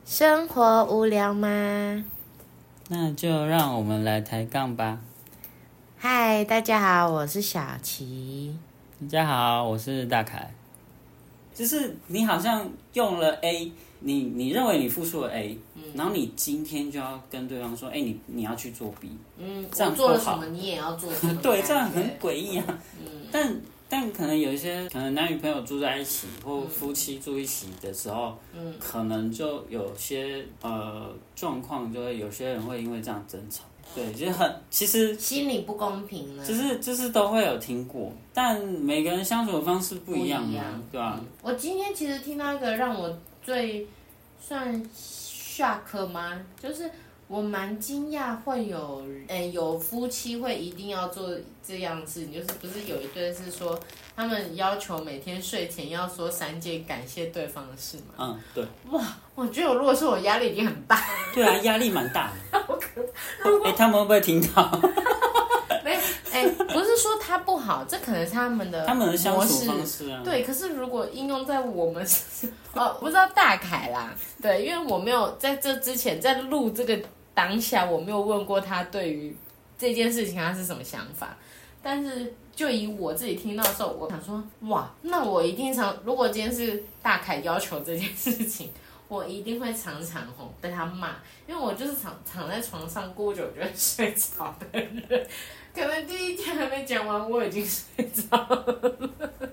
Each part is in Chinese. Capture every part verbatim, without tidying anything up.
生活无聊吗？ 那就让我们来抬杠吧。 嗨，大家好，我是小琪。 大家好，我是大凯。就是你好像用了 A， 你你认为你付出了 A，、嗯、然后你今天就要跟对方说，哎、欸，你你要去做 B， 嗯， 这样我做了什么你也要做什么， 对，这样很诡异啊。 嗯， 但但可能有一些可能男女朋友住在一起，或夫妻住一起的时候，嗯，可能就有些呃状况，就会有些人会因为这样争吵。对，就是很其实心里不公平了， 就是就是都会有听过，但每个人相处的方式不一样嘛，对吧、啊嗯？我今天其实听到一个让我最算 shock 吗？就是我蛮惊讶会有，嗯，有夫妻会一定要做这样的事情，就是不是有一对是说他们要求每天睡前要说三件感谢对方的事吗？ 嗯，对。 哇，我觉得我如果说我压力已经很大。 对啊，压力蛮大的。哎、欸，他们会不会听到？ 没，哎、欸，不是说他不好，这可能是他们的他们的相处方式啊。 对，可是如果应用在我们哦，不知道大凯啦，对，因为我没有在这之前在录这个当下，我没有问过他对于这件事情他是什么想法，但是就以我自己听到的时候，我想说，哇，那我一定常，如果今天是大凯要求这件事情。我一定会常常吼被他骂，因为我就是躺躺在床上过久就会睡着的人，可能第一天还没讲完，我已经睡着了。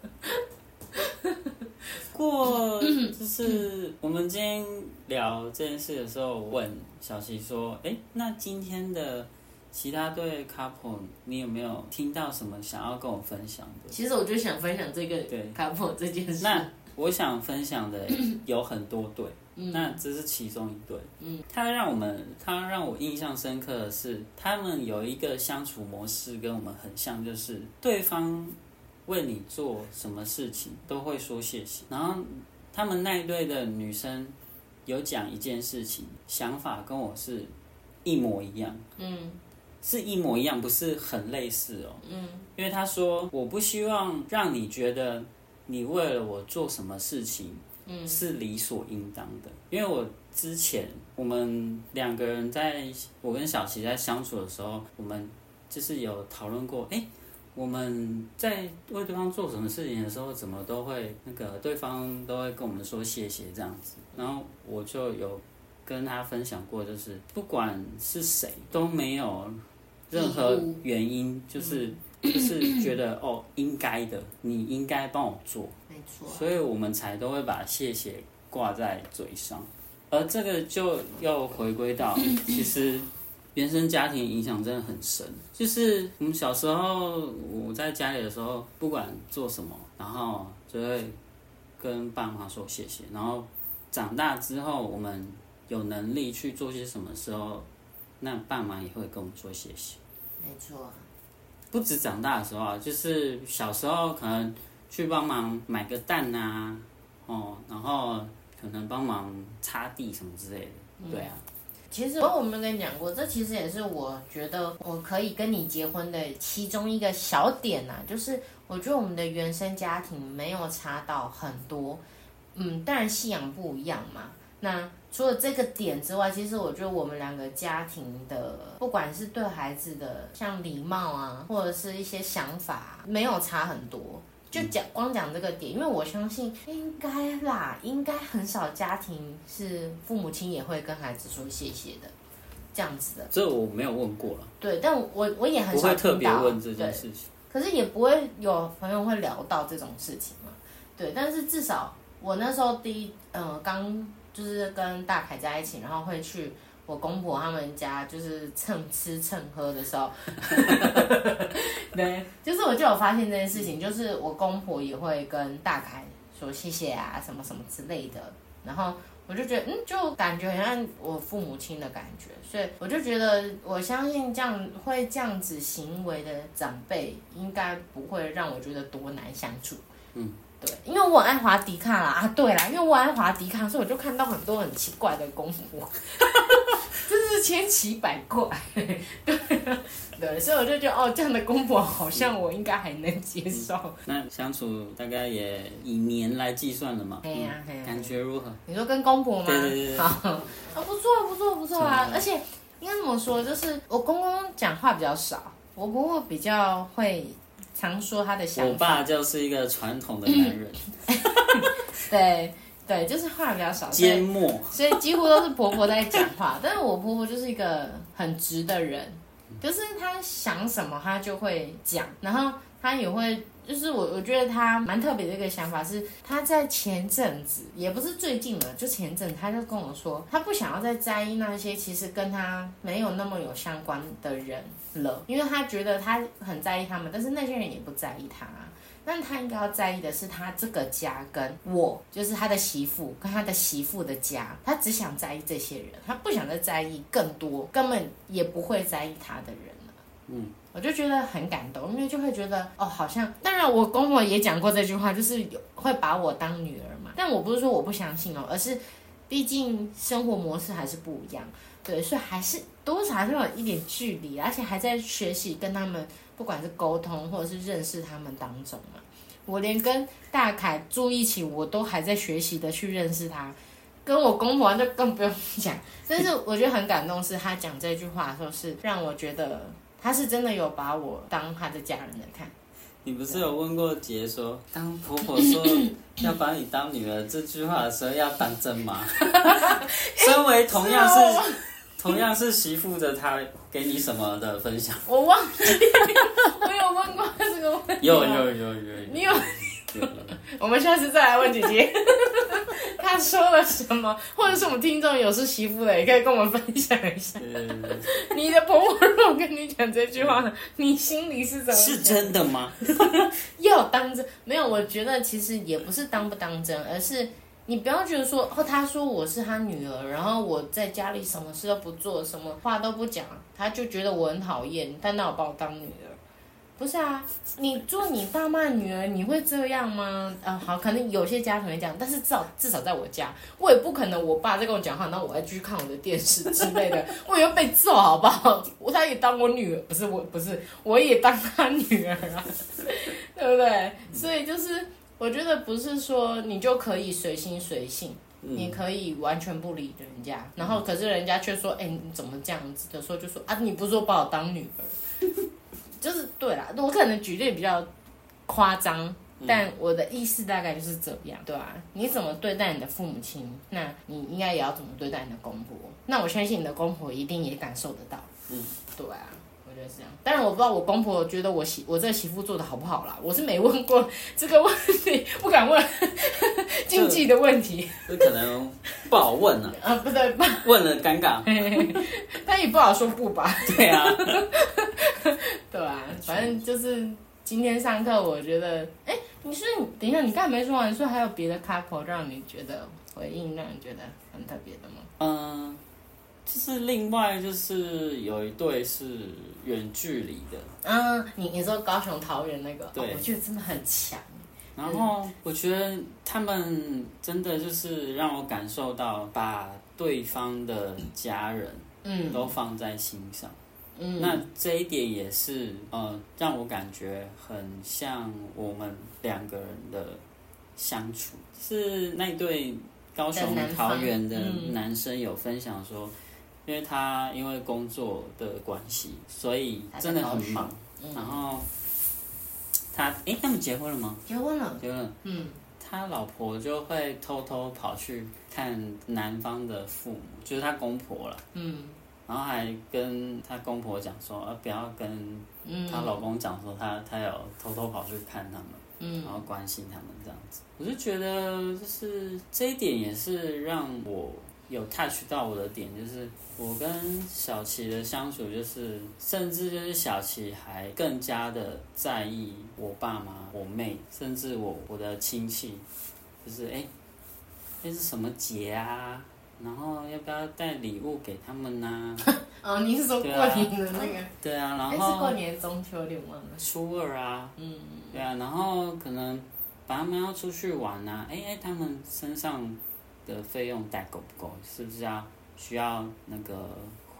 过就是我们今天聊这件事的时候，我问小琪说：“哎，那今天的其他对 couple， 你有没有听到什么想要跟我分享的？” 其实我就想分享这个 couple 这件事。 那我想分享的有很多对。嗯、那这是其中一对，嗯，他让我们，他让我印象深刻的是，他们有一个相处模式跟我们很像，就是对方为你做什么事情都会说谢谢。然后他们那一对的女生有讲一件事情，想法跟我是一模一样，嗯，是一模一样，不是很类似哦，嗯，因为他说我不希望让你觉得你为了我做什么事情。嗯，是理所应当的，因为我之前我们两个人在，我跟小琪在相处的时候，我们就是有讨论过，哎，我们在为对方做什么事情的时候，怎么都会那个对方都会跟我们说谢谢这样子，然后我就有跟他分享过，就是不管是谁都没有任何原因，就是。就是觉得哦，应该的，你应该帮我做， 没错， 所以我们才都会把谢谢挂在嘴上，而这个就要回归到，其实原生家庭影响真的很深。就是我们小时候，我在家里的时候，不管做什么，然后就会跟爸妈说谢谢，然后长大之后，我们有能力去做些什么时候，那爸妈也会跟我们说谢谢。 没错。 不止长大的时候啊，就是小时候可能去帮忙买个蛋啊，哦，然后可能帮忙擦地什么之类的，对啊。 其实我没有跟你讲过，这其实也是我觉得我可以跟你结婚的其中一个小点啊，就是我觉得我们的原生家庭没有差到很多，嗯，当然信仰不一样嘛。那除了这个点之外，其实我觉得我们两个家庭的，不管是对孩子的像礼貌啊，或者是一些想法，没有差很多。就讲光讲这个点，因为我相信应该啦，应该很少家庭是父母亲也会跟孩子说谢谢的，这样子的。 这我没有问过了。 对，但我我也很少听到。 不会特别问这件事情。 可是也不会有朋友会聊到这种事情嘛。对，但是至少我那时候第一，呃，刚。就是跟大凯在一起，然后会去我公婆他们家，就是蹭吃蹭喝的时候，对，就是我就有发现这件事情，就是我公婆也会跟大凯说谢谢啊，什么什么之类的，然后我就觉得，嗯，就感觉很像我父母亲的感觉，所以我就觉得，我相信这样会这样子行为的长辈，应该不会让我觉得多难相处，嗯。对，因为我很爱滑迪卡啦啊，对啦，因为我很爱滑迪卡，所以我就看到很多很奇怪的公婆，就是是千奇百怪，对对，所以我就觉得哦，这样的公婆好像我应该还能接受。嗯、 那相处大概也以年来计算了嘛？ 哎呀、啊， 嗯、感觉如何？ 你说跟公婆吗？ 对对对对， 好，啊不错不错不错啊，而且应该怎么说，就是我公公讲话比较少，我婆婆比较会常说他的想法。 我爸就是一个传统的男人， 对。对，就是话比较少， 缄默， 所以几乎都是婆婆在讲话。但是我婆婆就是一个很直的人，就是她想什么她就会讲，然后她也会，就是我我觉得她蛮特别的一个想法是，她在前阵子也不是最近了，就前阵她就跟我说，她不想要再在意那些其实跟她没有那么有相关的人了，因为她觉得她很在意他们，但是那些人也不在意她。但他应该要在意的是他这个家跟我，就是他的媳妇跟他的媳妇的家，他只想在意这些人，他不想再在意更多根本也不会在意他的人了。嗯，我就觉得很感动，因为就会觉得哦，好像当然我公婆也讲过这句话，就是会把我当女儿嘛。但我不是说我不相信哦，而是毕竟生活模式还是不一样，对，所以还是多少还是有一点距离，而且还在学习跟他们。不管是沟通或者是认识他们当中嘛，我连跟大凯住一起，我都还在学习的去认识他，跟我公婆就更不用讲。但是我觉得很感动，是他讲这句话的时候，是让我觉得他是真的有把我当他的家人来看。 你不是有问过姐说，当婆婆说要把你当女儿这句话的时候，要当真吗？身为同样是。同样是媳妇的她，给你什么的分享？ 我忘记，我有问过这个问题。 有有有有有， 你有？有我们下次再来问姐姐，她说了什么，或者是我们听众有是媳妇的，也可以跟我们分享一下。你的婆婆如果跟你讲这句话，你心里是怎么想？ 是真的吗？ 要当真？没有，我觉得其实也不是当不当真，而是。你不要觉得说哦，他说我是他女儿，然后我在家里什么事都不做，什么话都不讲，他就觉得我很讨厌，他那我把我当女儿，不是啊？你做你爸妈的女儿，你会这样吗？啊，好，可能有些家庭会这样，但是至少至少在我家，我也不可能我爸在跟我讲话，然后我还继续看我的电视之类的，我也会被揍，好不好？他也当我女儿，不是我，不是我也当他女儿啊，对不对？所以就是。我觉得不是说你就可以随心随性，嗯、你可以完全不理人家，然后可是人家却说，哎、欸，你怎么这样子的时候就说啊，你不是说把我当女儿，就是对啦，我可能举例比较夸张，但我的意思大概就是这样，对吧、啊？你怎么对待你的父母亲，那你应该也要怎么对待你的公婆，那我相信你的公婆一定也感受得到，嗯，对啊。我觉得是这样，当然我不知道我公婆觉得我媳我这个媳妇做的好不好啦，我是没问过这个问题，不敢问经济的问题， 这可能不好问啊。 啊，不对， 问了尴尬， 但也不好说不吧。 对啊， 对啊，反正就是今天上课，我觉得，哎，你是等一下，你刚才没说完，说还有别的 couple 让你觉得回应，让你觉得很特别的吗？ 嗯。就是另外就是有一对是远距离的， 嗯，你你说高雄桃园那个， 对、 哦，我觉得真的很强。 然后我觉得他们真的就是让我感受到把对方的家人，嗯，都放在心上，嗯，那这一点也是呃让我感觉很像我们两个人的相处。是那对高雄桃园的男生有分享说。因为他因为工作的关系，所以真的很忙。嗯、然后他，哎，他们结婚了吗？ 结婚了。 结婚了。嗯。他老婆就会偷偷跑去看男方的父母，就是他公婆了。嗯。然后还跟他公婆讲说，呃，不要跟她老公讲说他他有偷偷跑去看他们，嗯，然后关心他们这样子。我就觉得，就是这一点也是让我。有 touch 到我的点，就是我跟小琪的相处，就是甚至就是小琪还更加的在意我爸妈、我妹，甚至我我的亲戚，就是哎，这是什么节啊？然后要不要带礼物给他们呢、啊？ 哦，你是说过年的那个？ 对啊，然后是过年中秋连忘了。 初二啊，嗯，对啊，然后可能把他们要出去玩啊，哎哎，他们身上。的费用带够不够？是不是要需要那个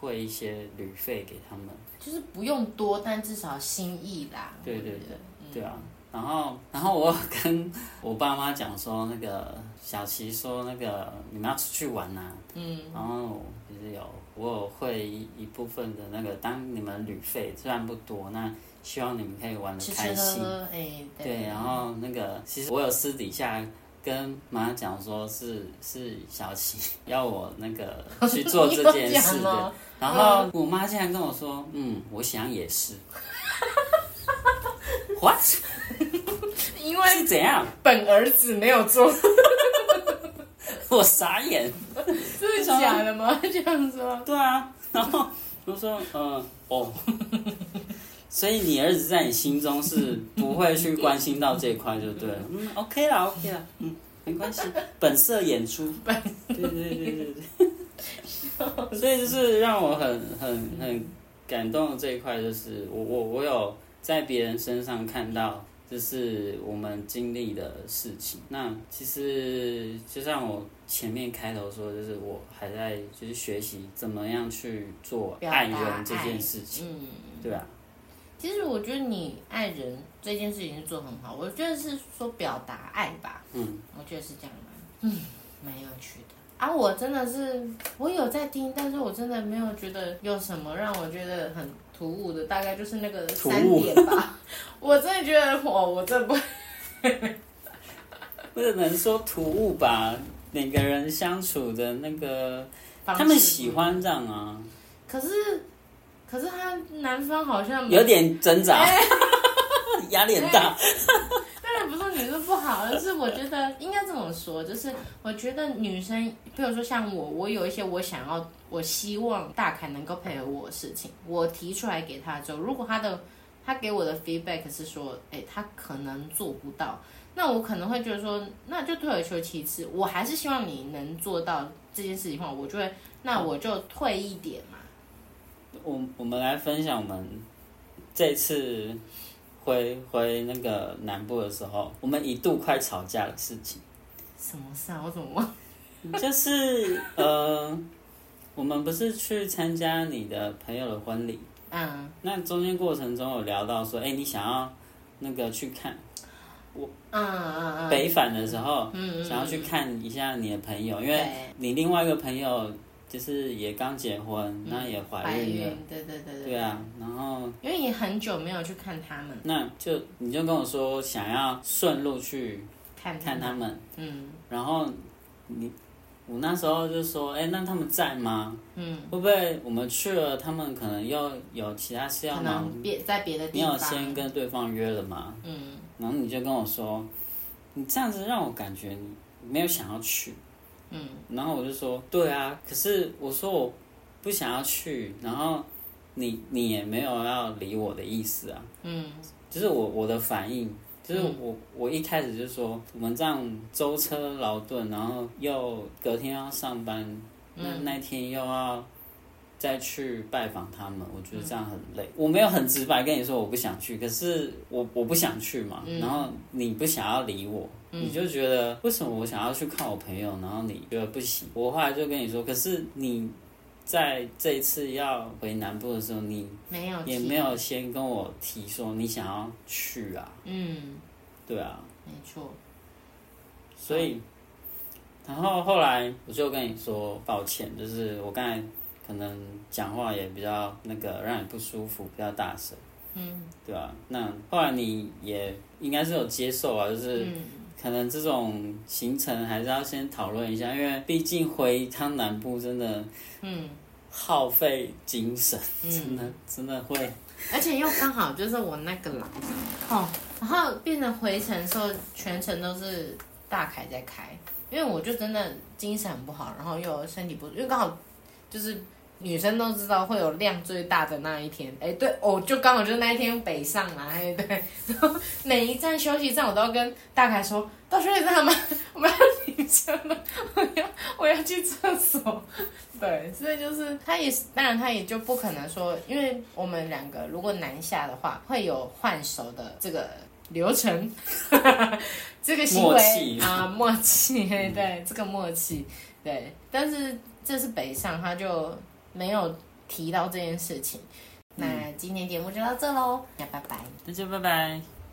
汇一些旅费给他们， 就是不用多，但至少心意啦。 对对对，嗯、对啊。然后，然后我有跟我爸妈讲说，那个小琪说，那个你们要出去玩啊，嗯，然后就是有我有汇一一部分的那个当你们旅费，虽然不多，那希望你们可以玩得开心， 吃吃喝喝，哎，对。 对，然后那个其实我有私底下跟妈讲说是是小琪要我那个去做这件事的，然后我妈竟然跟我说，嗯，我想也是。What？ 因为是怎样？ 本儿子没有做， 我傻眼。 真的假的吗？这样说？ 对啊，然后我说，嗯，哦，所以你儿子在你心中是不会去关心到这一块，就对了。嗯 ，OK 啦 ，OK 啦，嗯，没关系，本色演出。对对对对对。所以就是让我很很很感动的这一块，就是我我我有在别人身上看到。这是我们经历的事情。那其实就像我前面开头说，就是我还在就是学习怎么样去做爱人这件事情。嗯，对啊。 其实我觉得你爱人这件事情是做很好，我觉得是说表达爱吧。嗯，我觉得是这样吧。嗯，蛮有趣的。啊，我真的是我有在听，但是我真的没有觉得有什么让我觉得很突兀的，大概就是那个三点吧。我真的觉得我我真的不不能说突兀吧，每个人相处的那个他们喜欢这样啊。 可是可是他男方好像有点挣扎，压力很大。 当然不是说女生不好，而是我觉得应该这么说，就是我觉得女生，比如说像我，我有一些我想要，我希望大凯能够配合我的事情，我提出来给他之后，如果他的他给我的 feedback 是说，哎，他可能做不到，那我可能会觉得说，那就退而求其次，我还是希望你能做到这件事情的话，我就会，那我就退一点嘛。 我我们来分享我们这次回回那个南部的时候，我们一度快吵架的事情。 什么事啊？我怎么忘？ 就是呃，我们不是去参加你的朋友的婚礼，嗯，那中间过程中有聊到说，哎、欸，你想要那个去看我，嗯嗯嗯，北返的时候，嗯嗯，想要去看一下你的朋友，因为你另外一个朋友。就是也刚结婚，那、嗯、也怀孕了， 对对对对。 对啊，然后因为你很久没有去看他们， 那就你就跟我说想要顺路去看看他们，嗯，然后你我那时候就说，哎、欸，那他们在吗？嗯，会不会我们去了，他们可能又有其他事要忙， 别在别的地方， 你有先跟对方约了吗？嗯，然后你就跟我说，你这样子让我感觉你没有想要去。嗯，然后我就说，对啊，可是我说我不想要去，然后你你也没有要理我的意思啊，嗯，就是我我的反应，就是我、嗯、我一开始就说，我们这样舟车劳顿，然后又隔天要上班，那、嗯、那天又要再去拜访他们，我觉得这样很累。嗯、我没有很直白跟你说我不想去，可是我我不想去嘛，嗯、然后你不想要理我。你就觉得为什么我想要去看我朋友，然后你觉得不行？我后来就跟你说，可是你在这一次要回南部的时候，你没有也没有先跟我提说你想要去啊。嗯，对啊， 没错。 所以，然后后来我就跟你说抱歉，就是我刚才可能讲话也比较那个让你不舒服，比较大声。嗯，对啊。那后来你也应该是有接受啊，就是。嗯可能这种行程还是要先讨论一下，因为毕竟回一趟南部真的，嗯，耗费精神，嗯、真的真的会。 而且又刚好就是我那个啦，哦，然后变成回程的时候，全程都是大凯在开，因为我就真的精神很不好，然后又身体不，因为刚好就是女生都知道会有量最大的那一天，哎，对，哦，就刚好就是那一天北上嘛，哎，对，然后每一站休息站我都要跟大凯说，到休息站吗？我们要停车了，我要我要去厕所，对，所以就是他也当然他也就不可能说，因为我们两个如果南下的话，会有换手的这个流程，这个行为啊，默契，对、嗯、对，这个默契，对，但是这是北上，他就。没有提到这件事情。那今天节目就到这喽，那拜拜， 大家拜拜。